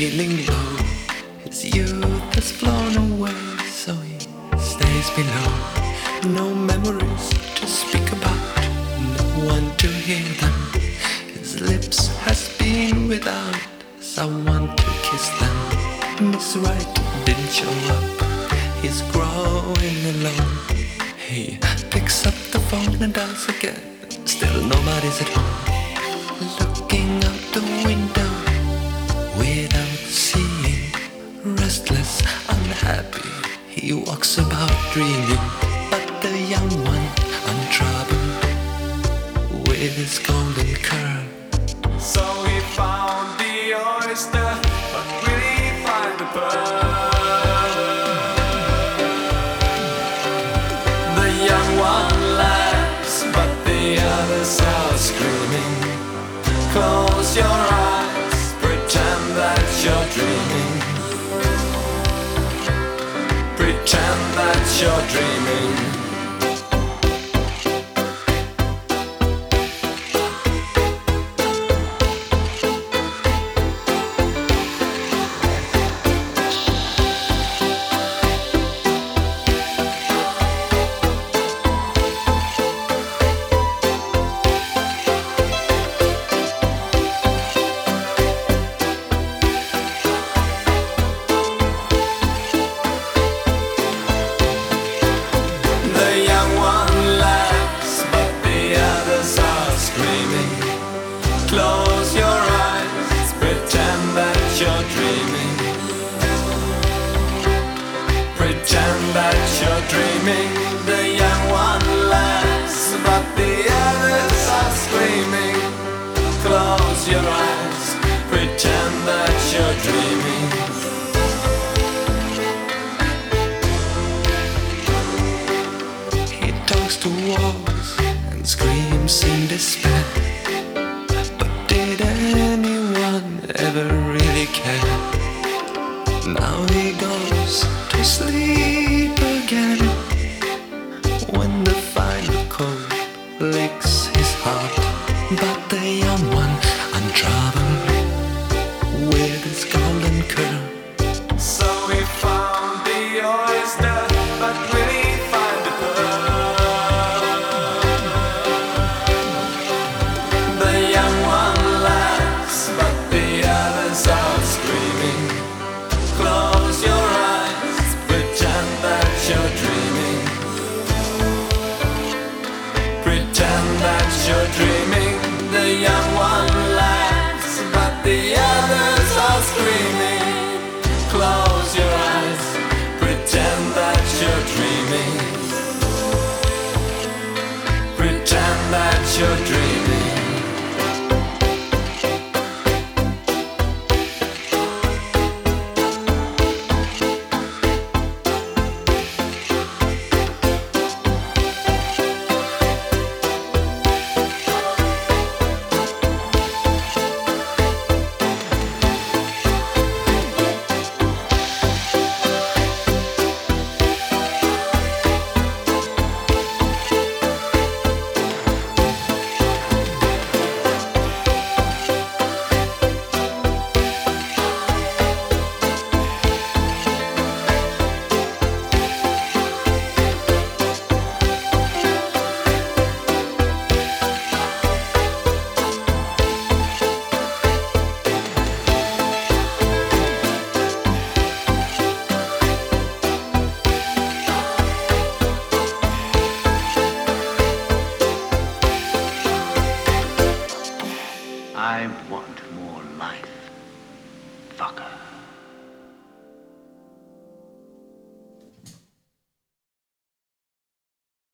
feeling low. His youth has flown away, so he stays below. No memories to speak about, no one to hear them. His lips has been without someone to kiss them. Miss Right didn't show up, he's growing alone. He picks up the phone and dials again, still nobody's at home. Looking out the window without seeing, restless, unhappy, he walks about dreaming. But the young one, untroubled, with his golden curl. So he found the oyster, but will he find the pearl? The young one laughs, but the others are screaming. Close your eyes, pretend that you're dreaming. Pretend that you're dreaming. Close your eyes, pretend that you're dreaming. Pretend that you're dreaming. The young one laughs, but the others are screaming. Close your eyes, pretend that you're dreaming. He talks to walls and screams in despair. Did anyone ever really care? Now he goes to sleep again. When the final cold licks his heart, but the young one, untroubled, with his golden curl. So he found the oyster, but will he find the pearl? The young one laughs, but the others are screaming. Close your eyes, pretend that you're dreaming. Pretend that you're dreaming. The young one laughs, but the others are screaming. Close your eyes, pretend that you're dreaming. Pretend that you're dreaming. I want more life, fucker.